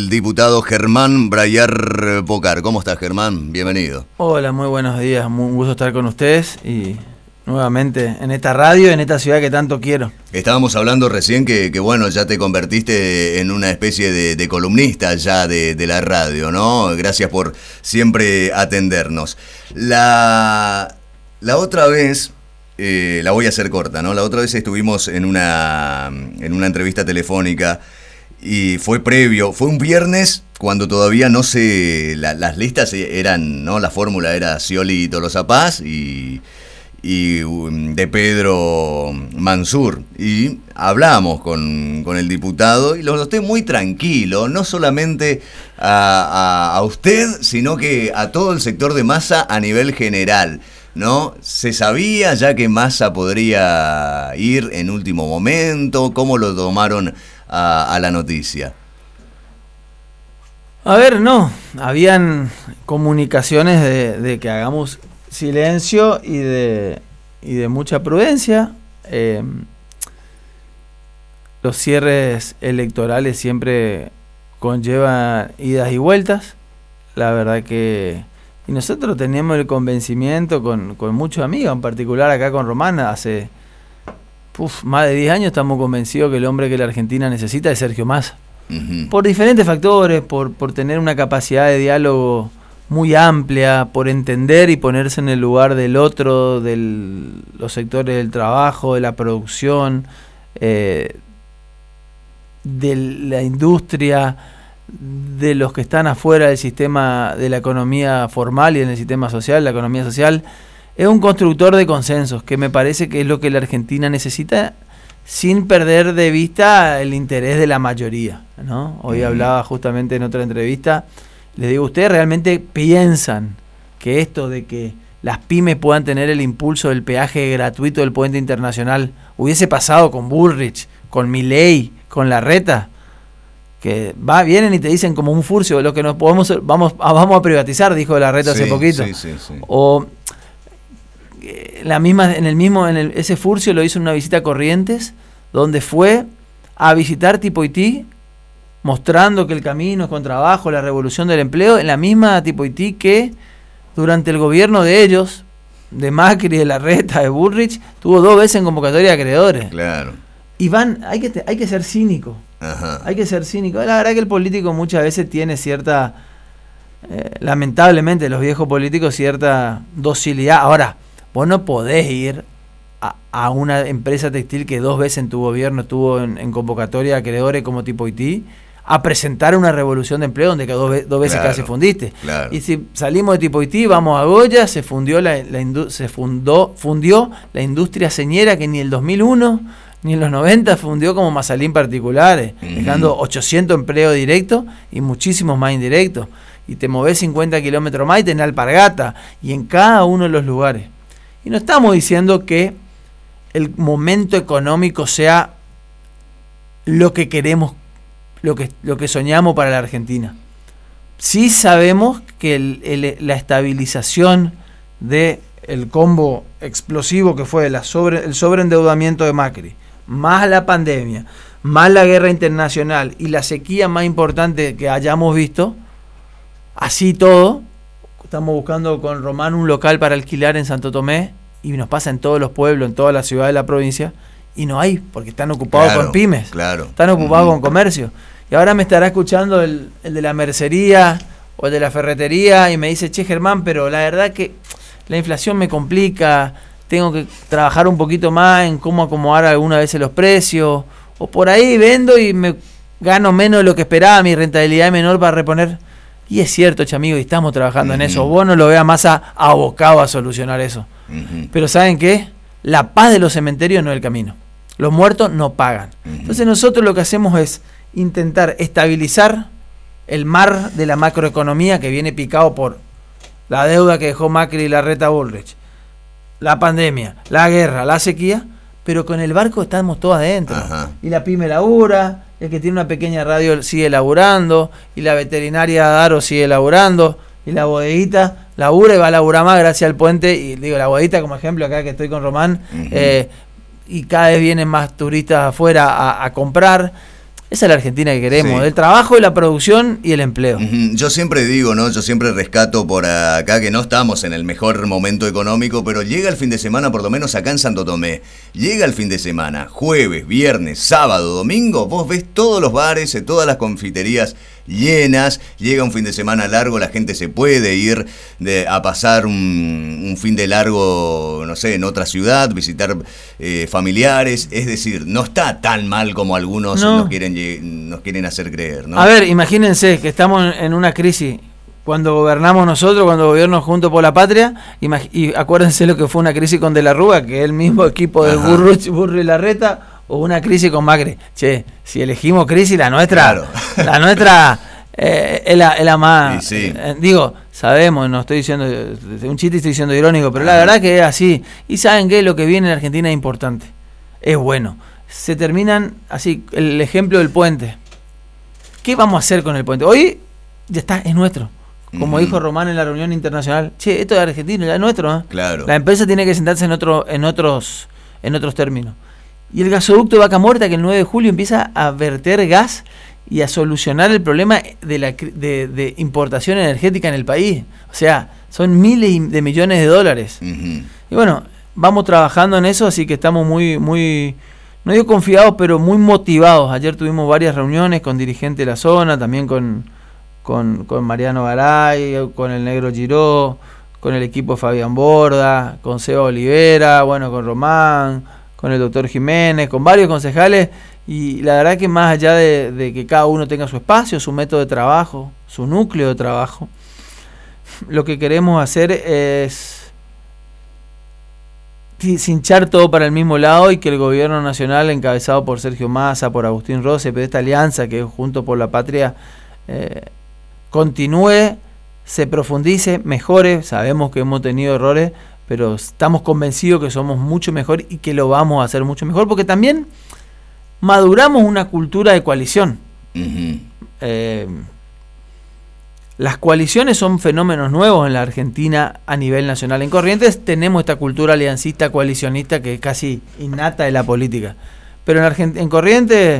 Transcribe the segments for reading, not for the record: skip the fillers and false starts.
el diputado Germán Brayar Pocar. ¿Cómo estás, Germán? Bienvenido. Hola, muy buenos días. Un gusto estar con ustedes y nuevamente en esta radio, en esta ciudad que tanto quiero. Estábamos hablando recién que bueno, ya te convertiste en una especie de columnista ya de la radio, ¿no? Gracias por siempre atendernos. La otra vez, la voy a hacer corta, ¿no? La otra vez estuvimos en una entrevista telefónica y fue un viernes cuando todavía no las listas eran, ¿no? La fórmula era Scioli y Tolosa Paz y de Pedro Mansur, y hablamos con el diputado y lo noté muy tranquilo, no solamente a usted, sino que a todo el sector de Massa a nivel general, ¿no? ¿Se sabía ya que Massa podría ir en último momento? ¿Cómo lo tomaron a la noticia? A ver, no, habían comunicaciones de que hagamos silencio y de mucha prudencia. Los cierres electorales siempre conllevan idas y vueltas. La verdad que... Y nosotros teníamos el convencimiento con muchos amigos, en particular acá con Román, hace más de 10 años estamos convencidos que el hombre que la Argentina necesita es Sergio Massa. Uh-huh. Por diferentes factores, por tener una capacidad de diálogo muy amplia, por entender y ponerse en el lugar del otro, de los sectores del trabajo, de la producción, de la industria, de los que están afuera del sistema de la economía formal y en el sistema social, la economía social. Es un constructor de consensos, que me parece que es lo que la Argentina necesita, sin perder de vista el interés de la mayoría, ¿no? Hoy hablaba justamente en otra entrevista. Les digo, ¿ustedes realmente piensan que esto de que las pymes puedan tener el impulso del peaje gratuito del puente internacional hubiese pasado con Bullrich, con Milei, con Larreta? Que vienen y te dicen como un furcio, lo que nos vamos a privatizar, dijo Larreta hace poquito. Sí. O ese furcio lo hizo en una visita a Corrientes, donde fue a visitar Tipo Haití, mostrando que el camino es con trabajo, la revolución del empleo, en la misma Tipo Haití que durante el gobierno de ellos, de Macri, de Larreta, de Bullrich, tuvo 2 veces en convocatoria de acreedores. Claro. Y hay que ser cínico. Ajá. Hay que ser cínico. La verdad que el político muchas veces tiene cierta, lamentablemente los viejos políticos, cierta docilidad. Ahora, vos no podés ir a una empresa textil que 2 veces en tu gobierno estuvo en convocatoria de acreedores como Tipo Haití a presentar una revolución de empleo donde dos veces casi fundiste. Claro. Y si salimos de Tipo Haití, vamos a Goya, se fundió fundió la industria señera que ni el 2001 ni en los 90 fundió como Mazalín particulares, dejando 800 empleos directos y muchísimos más indirectos. Y te movés 50 kilómetros más y tenés alpargata, y en cada uno de los lugares. Y no estamos diciendo que el momento económico sea lo que queremos, lo que soñamos para la Argentina. Sí sabemos que la estabilización del combo explosivo que fue el sobreendeudamiento de Macri, más la pandemia, más la guerra internacional y la sequía más importante que hayamos visto, así todo, estamos buscando con Román un local para alquilar en Santo Tomé, y nos pasa en todos los pueblos, en todas las ciudades de la provincia, y no hay, porque están ocupados con pymes, están ocupados con comercio. Y ahora me estará escuchando el de la mercería o el de la ferretería y me dice, che Germán, pero la verdad que la inflación me complica, tengo que trabajar un poquito más en cómo acomodar algunas veces los precios, o por ahí vendo y me gano menos de lo que esperaba, mi rentabilidad es menor para reponer. Y es cierto, amigo, y estamos trabajando en eso. Vos no lo veas más abocado a solucionar eso. Pero ¿saben qué? La paz de los cementerios no es el camino. Los muertos no pagan. Entonces nosotros lo que hacemos es intentar estabilizar el mar de la macroeconomía que viene picado por la deuda que dejó Macri y Larreta Bullrich, la pandemia, la guerra, la sequía, pero con el barco estamos todos adentro. Ajá. Y la pyme labura, el que tiene una pequeña radio sigue laburando, y la veterinaria Daro sigue laburando, y la bodeguita labura y va a laburar más gracias al puente. Y digo, la bodeguita como ejemplo, acá que estoy con Román, y cada vez vienen más turistas afuera a comprar. Esa es la Argentina que queremos, Sí. el trabajo, la producción y el empleo. Yo siempre digo, ¿no? Yo siempre rescato por acá que no estamos en el mejor momento económico, pero llega el fin de semana, por lo menos acá en Santo Tomé. Llega el fin de semana, jueves, viernes, sábado, domingo, vos ves todos los bares, todas las confiterías llenas. Llega un fin de semana largo, la gente se puede ir a pasar un fin de largo, no sé, en otra ciudad, visitar familiares. Es decir, no está tan mal como algunos nos quieren hacer creer, ¿no? A ver, imagínense que estamos en una crisis. Cuando gobernamos nosotros, cuando gobierno Juntos por la Patria, y acuérdense lo que fue una crisis con De la Rúa, que es el mismo equipo de Burro y Larreta, o una crisis con Macri. Che, si elegimos crisis, la nuestra, Claro. la nuestra es la más. Sí. Digo, sabemos, no estoy diciendo un chiste, estoy diciendo irónico, pero la verdad que es así. Y saben que lo que viene en Argentina es importante, es bueno. Se terminan así, el ejemplo del puente. ¿Qué vamos a hacer con el puente? Hoy ya está, es nuestro. Como dijo Román en la reunión internacional, che, esto es argentino, ya es nuestro, ¿eh? Claro. La empresa tiene que sentarse en otros términos. Y el gasoducto de Vaca Muerta, que el 9 de julio empieza a verter gas y a solucionar el problema de importación energética en el país. O sea, son miles de millones de dólares. Y bueno, vamos trabajando en eso, así que estamos muy, no digo confiados, pero muy motivados. Ayer tuvimos varias reuniones con dirigentes de la zona, también con Mariano Garay, con el Negro Giró, con el equipo de Fabián Borda, con Seba Olivera, bueno, con Román, con el doctor Jiménez, con varios concejales, y la verdad que más allá de que cada uno tenga su espacio, su método de trabajo, su núcleo de trabajo, lo que queremos hacer es cinchar todo para el mismo lado y que el gobierno nacional, encabezado por Sergio Massa, por Agustín Rossi, pero esta alianza que es Juntos por la Patria, continúe, se profundice, mejore. Sabemos que hemos tenido errores, pero estamos convencidos que somos mucho mejor y que lo vamos a hacer mucho mejor, porque también maduramos una cultura de coalición. Las coaliciones son fenómenos nuevos en la Argentina a nivel nacional. En Corrientes tenemos esta cultura aliancista, coalicionista, que es casi innata de la política. Pero en Corrientes,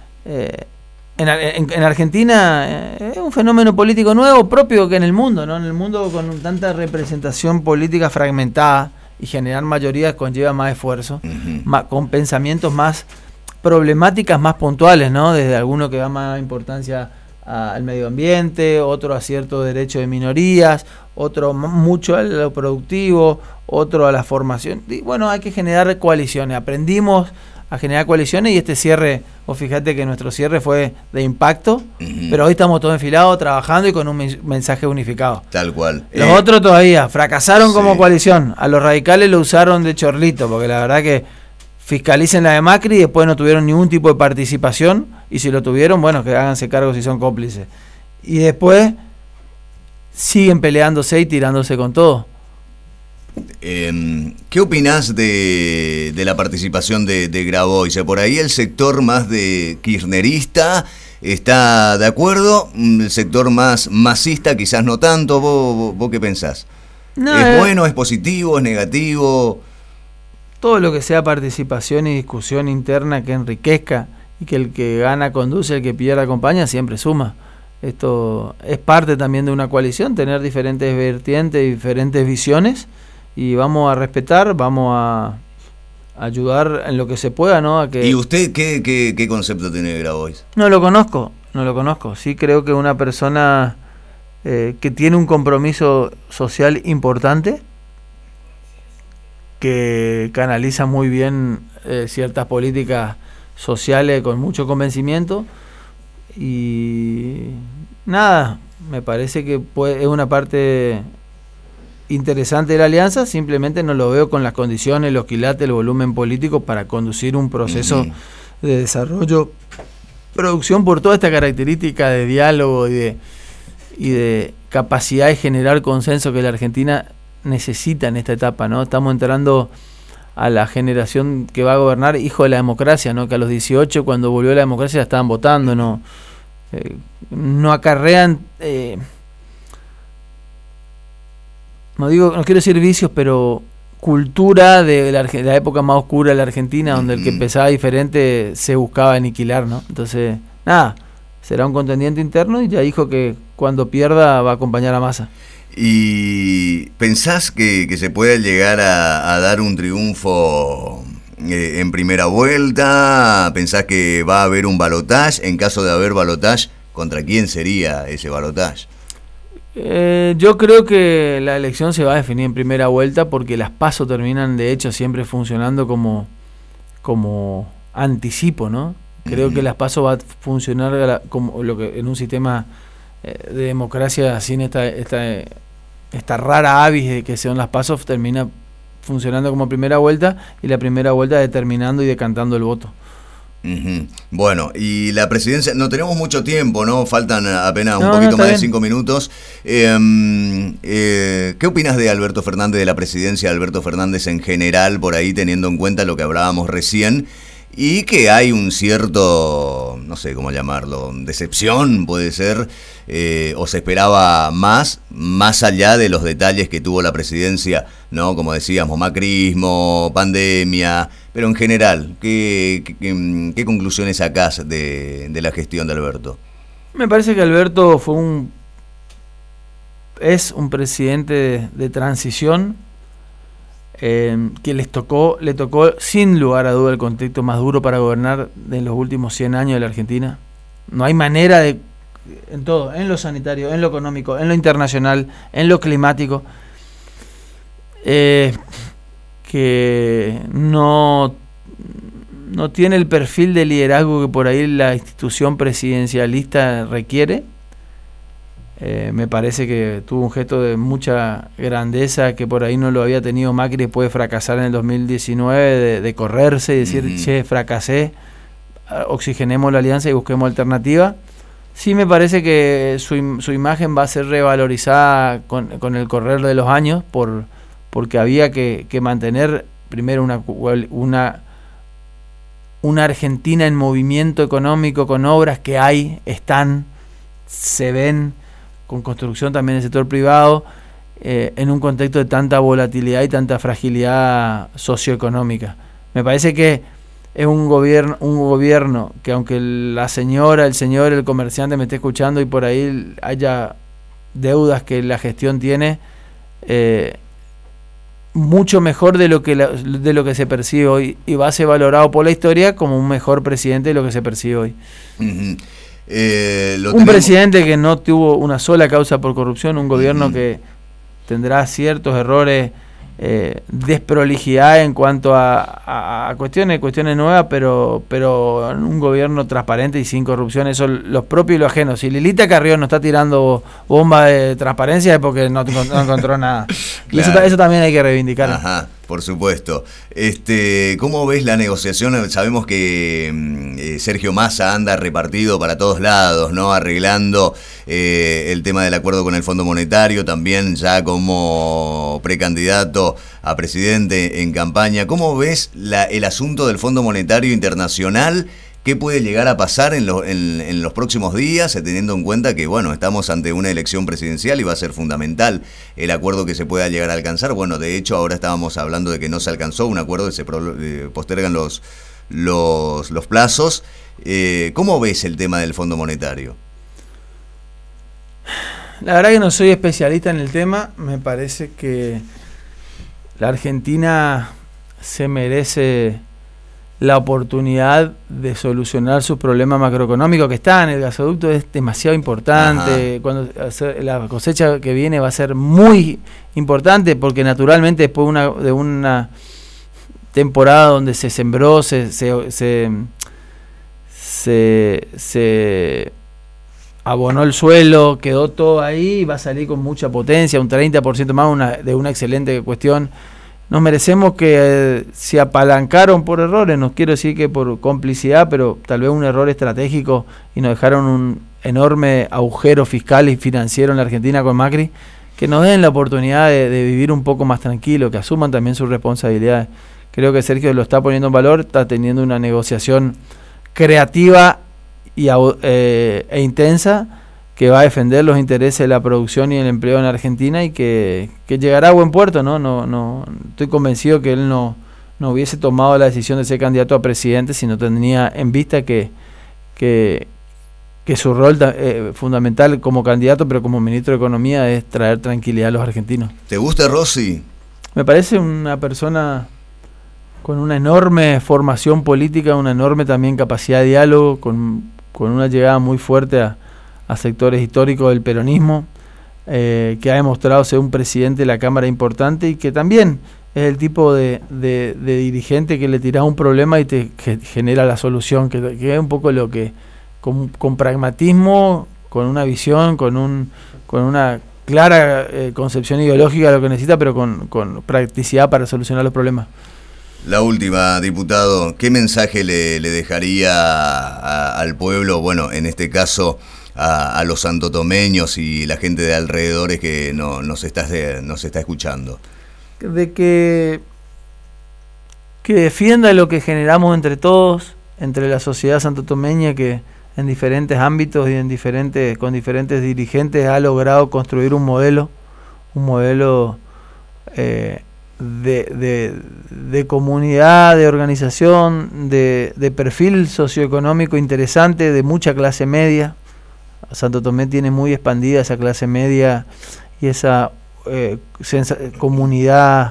en Argentina, es un fenómeno político nuevo, propio que en el mundo, ¿no? En el mundo, con tanta representación política fragmentada, y generar mayorías conlleva más esfuerzo, con pensamientos más problemáticas más puntuales, ¿no? Desde alguno que da más importancia al medio ambiente, otro a cierto derecho de minorías, otro mucho a lo productivo, otro a la formación. Y bueno, hay que generar coaliciones. Aprendimos a generar coaliciones y este cierre, vos fíjate que nuestro cierre fue de impacto, pero hoy estamos todos enfilados, trabajando y con un mensaje unificado. Tal cual. Los otros todavía fracasaron como coalición. A los radicales lo usaron de chorlito, porque la verdad que fiscalicen la de Macri y después no tuvieron ningún tipo de participación, y si lo tuvieron, bueno, que háganse cargo si son cómplices. Y después siguen peleándose y tirándose con todo. ¿Qué opinás de la participación de Grabois? Por ahí el sector más de kirchnerista está de acuerdo, el sector más masista quizás no tanto. ¿Vos qué pensás? No, ¿Es bueno, es positivo, es negativo? Todo lo que sea participación y discusión interna que enriquezca y que el que gana conduce, el que pierde acompaña, siempre suma. Esto es parte también de una coalición, tener diferentes vertientes, diferentes visiones, y vamos a respetar, vamos a ayudar en lo que se pueda, ¿no? A que... ¿Y usted qué concepto tiene de Grabois? No lo conozco. Sí creo que una persona que tiene un compromiso social importante, que canaliza muy bien ciertas políticas sociales con mucho convencimiento, y nada, me parece que es una parte interesante de la alianza. Simplemente no lo veo con las condiciones, los quilates, el volumen político para conducir un proceso de desarrollo, producción, por toda esta característica de diálogo y de capacidad de generar consenso que la Argentina necesita en esta etapa, ¿no? Estamos entrando a la generación que va a gobernar, hijo de la democracia, ¿no? Que a los 18, cuando volvió la democracia, la estaban votando, ¿no? No acarrean, no quiero decir vicios, pero cultura de la época más oscura de la Argentina, donde el que pensaba diferente se buscaba aniquilar, ¿no? Entonces, nada, será un contendiente interno y ya dijo que cuando pierda va a acompañar a Massa. ¿Y pensás que se puede llegar a dar un triunfo en primera vuelta? ¿Pensás que va a haber un balotaje? En caso de haber balotaje, ¿contra quién sería ese balotaje? Yo creo que la elección se va a definir en primera vuelta porque las PASO terminan de hecho siempre funcionando como anticipo, ¿no? Creo que las PASO va a funcionar como lo que en un sistema de democracia sin esta rara avis de que sean las PASO, termina funcionando como primera vuelta y la primera vuelta determinando y decantando el voto. Bueno, y la presidencia, no tenemos mucho tiempo, ¿no? Faltan apenas un poquito más de 5 minutos. ¿Qué opinas de Alberto Fernández, de la presidencia de Alberto Fernández en general, por ahí teniendo en cuenta lo que hablábamos recién? Y que hay un cierto, no sé cómo llamarlo, decepción puede ser, o se esperaba más allá de los detalles que tuvo la presidencia, ¿no? Como decíamos, macrismo, pandemia, pero en general, ¿qué conclusiones sacás de la gestión de Alberto? Me parece que Alberto es un presidente de transición, que le tocó sin lugar a duda el contexto más duro para gobernar de los últimos 100 años de la Argentina. No hay manera en todo, en lo sanitario, en lo económico, en lo internacional, en lo climático, que no tiene el perfil de liderazgo que por ahí la institución presidencialista requiere. Me parece que tuvo un gesto de mucha grandeza que por ahí no lo había tenido Macri después de fracasar en el 2019, de correrse y decir, che, fracasé, oxigenemos la alianza y busquemos alternativa. Sí me parece que su imagen va a ser revalorizada con el correr de los años porque había que mantener primero una Argentina en movimiento económico, con obras que se ven, con construcción también en el sector privado, en un contexto de tanta volatilidad y tanta fragilidad socioeconómica. Me parece que es un gobierno que, aunque la señora, el señor, el comerciante me esté escuchando y por ahí haya deudas que la gestión tiene, mucho mejor de lo que se percibe hoy, y va a ser valorado por la historia como un mejor presidente de lo que se percibe hoy. Un presidente que no tuvo una sola causa por corrupción, un gobierno que tendrá ciertos errores, desprolijidad en cuanto a cuestiones nuevas, pero un gobierno transparente y sin corrupción, eso los propios y los ajenos. Si Lilita Carrión no está tirando bomba de transparencia es porque no encontró nada. Y claro, eso también hay que reivindicar. Ajá, por supuesto. ¿Cómo ves la negociación? Sabemos que Sergio Massa anda repartido para todos lados, ¿no? Arreglando el tema del acuerdo con el Fondo Monetario, también ya como precandidato a presidente en campaña. ¿Cómo ves el asunto del Fondo Monetario Internacional? ¿Qué puede llegar a pasar en los próximos días, teniendo en cuenta que, bueno, estamos ante una elección presidencial y va a ser fundamental el acuerdo que se pueda llegar a alcanzar? Bueno, de hecho, ahora estábamos hablando de que no se alcanzó un acuerdo, se postergan los plazos. ¿Cómo ves el tema del Fondo Monetario? La verdad que no soy especialista en el tema. Me parece que la Argentina se merece la oportunidad de solucionar sus problemas macroeconómicos que están. El gasoducto es demasiado importante. Cuando la cosecha que viene va a ser muy importante, porque naturalmente después de una temporada donde se sembró, se abonó el suelo, quedó todo ahí, y va a salir con mucha potencia, un 30% más de una excelente cuestión. Nos merecemos que se apalancaron por errores, no quiero decir que por complicidad, pero tal vez un error estratégico, y nos dejaron un enorme agujero fiscal y financiero en la Argentina con Macri, que nos den la oportunidad de vivir un poco más tranquilo, que asuman también sus responsabilidades. Creo que Sergio lo está poniendo en valor, está teniendo una negociación creativa e intensa, que va a defender los intereses de la producción y el empleo en Argentina, y que llegará a buen puerto, ¿no? No estoy convencido que él no hubiese tomado la decisión de ser candidato a presidente si no tenía en vista que que su rol fundamental como candidato, pero como ministro de Economía, es traer tranquilidad a los argentinos. ¿Te gusta Rossi? Me parece una persona con una enorme formación política, una enorme también capacidad de diálogo, con una llegada muy fuerte a sectores históricos del peronismo, que ha demostrado ser un presidente de la Cámara importante y que también es el tipo de dirigente que le tirás un problema y te genera la solución, que es un poco lo que, con pragmatismo, con una visión, con una clara concepción ideológica de lo que necesita, pero con practicidad para solucionar los problemas. La última, diputado, ¿qué mensaje le dejaría al pueblo, bueno, en este caso a los santotomeños y la gente de alrededores que nos está escuchando? De que defienda lo que generamos entre todos, entre la sociedad santotomeña, que en diferentes ámbitos y con diferentes dirigentes ha logrado construir un modelo de comunidad, de organización, de perfil socioeconómico interesante, de mucha clase media. Santo Tomé tiene muy expandida esa clase media y esa comunidad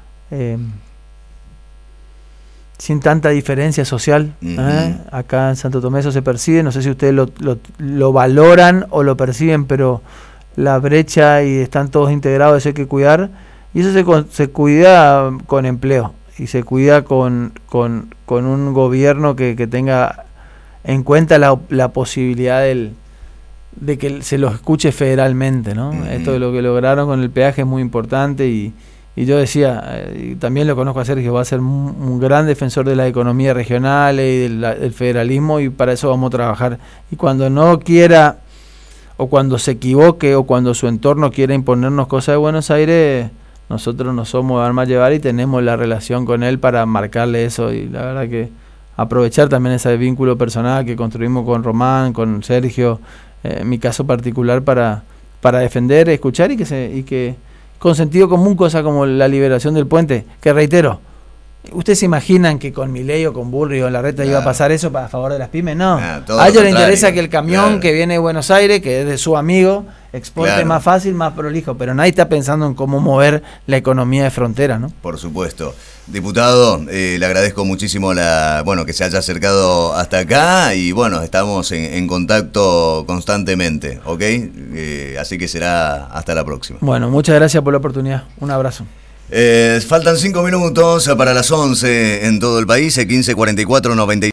sin tanta diferencia social. Acá en Santo Tomé eso se percibe, no sé si ustedes lo valoran o lo perciben, pero la brecha y están todos integrados, eso hay que cuidar, y eso se cuida con empleo y se cuida con un gobierno que tenga en cuenta la posibilidad de que se los escuche federalmente, ¿no? Esto de lo que lograron con el peaje es muy importante y yo decía, y también lo conozco a Sergio, va a ser un gran defensor de las economías regionales y del federalismo, y para eso vamos a trabajar. Y cuando no quiera, o cuando se equivoque, o cuando su entorno quiera imponernos cosas de Buenos Aires, nosotros no somos armas llevar y tenemos la relación con él para marcarle eso, y la verdad que aprovechar también ese vínculo personal que construimos con Román, con Sergio, en mi caso particular, para defender, escuchar y que con sentido común, cosa como la liberación del puente, que reitero, ¿ustedes se imaginan que con Milei o con Burri o en la reta iba a pasar eso a favor de las pymes? No, a ellos les interesa que el camión que viene de Buenos Aires, que es de su amigo, exporte más fácil, más prolijo, pero nadie está pensando en cómo mover la economía de frontera, ¿no? Por supuesto. Diputado, le agradezco muchísimo que se haya acercado hasta acá y bueno, estamos en contacto constantemente, ¿ok? Así que será hasta la próxima. Bueno, muchas gracias por la oportunidad. Un abrazo. Faltan 5 minutos para las 11 en todo el país, 15:44, 90.